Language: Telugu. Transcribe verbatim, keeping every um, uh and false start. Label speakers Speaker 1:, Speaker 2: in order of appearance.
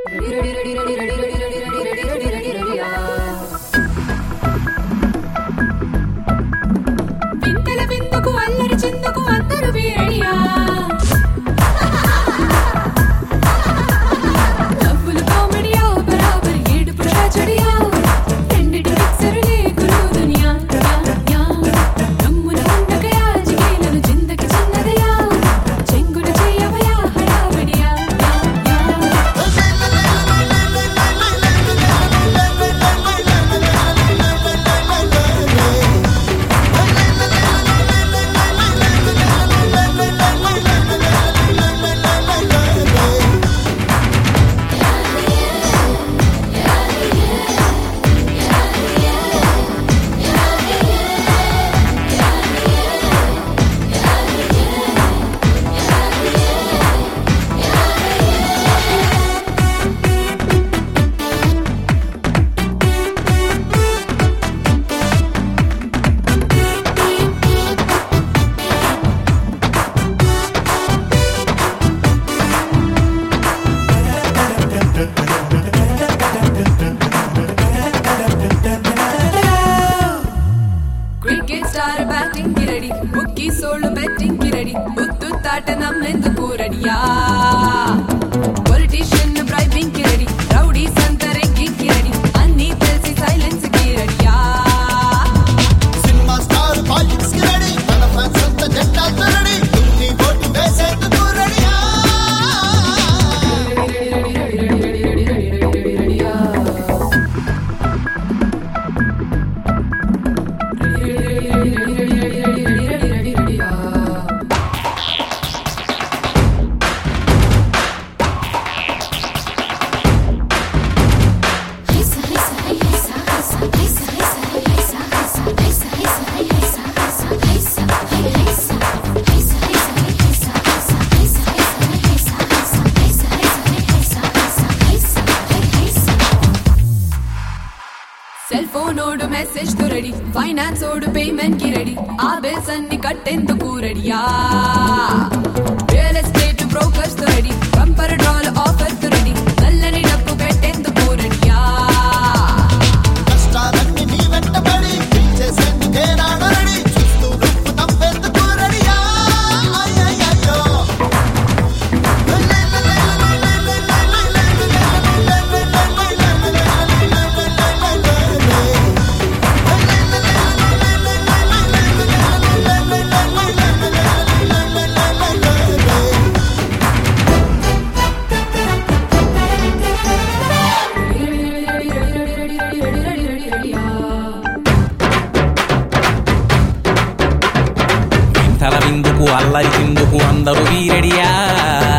Speaker 1: వింతల విందుకు అల్లరి చిందుకు అందరూ వేడియా డబ్బులు కామెడియా బరాబర్ ఏడుపు ట్రాజెడియా రెండిటి మిక్సరులే గురు దునియా యా నమ్మున ఉండకయా జిగేలను జిందకి చిన్నదయా చెంగున చేయవయా హడావిడియా క్రికెట్ స్టార్ బ్యాటింగ్ కి రెడీ బుక్కి సోళ్ళు బెట్టింగ్ కి రెడీ ఉత్తు తాట నమ్మెందుకు రెడీయా పొలిటీషియన్ బ్రైబింగ్ కి రెడీ రౌడీ సంత రెగ్గింగ్ కి రెడీ అన్ని తెలిసి సైలెన్స్ కి రెడీయా
Speaker 2: సినిమా స్టార్ పాలిటిక్స్ కి రెడీ మన ఫ్యాన్స్ అంతా జెండాతో రెడీ దున్ని ఓటు వేసేందుకు రెడీయా
Speaker 1: సెల్ ఫోన్ ఓడు మెసేజ్ తో రెడీ ఫైనాన్స్ ఓడు పేమెంట్ కి రెడీ ఆ బిల్స్ అన్ని కట్టేందుకు రెడీయా రియల్ ఎస్టేట్ బ్రోకర్స్ తో రెడీ బంపర్ డ్రాల్ ఆఫర్ తో రెడీ నల్లని డబ్బు పెట్టేందుకు రెడీయా
Speaker 2: కష్టాలన్నీ నీ వెంటబడి చేసేందుకే నాడు రెడీ చూస్తూ నువ్వు తప్పేందుకు రెడీయా అయ్యయ్యో
Speaker 3: వింతల విందుకు అల్లరి చిందుకు అందరూ వీరెడియా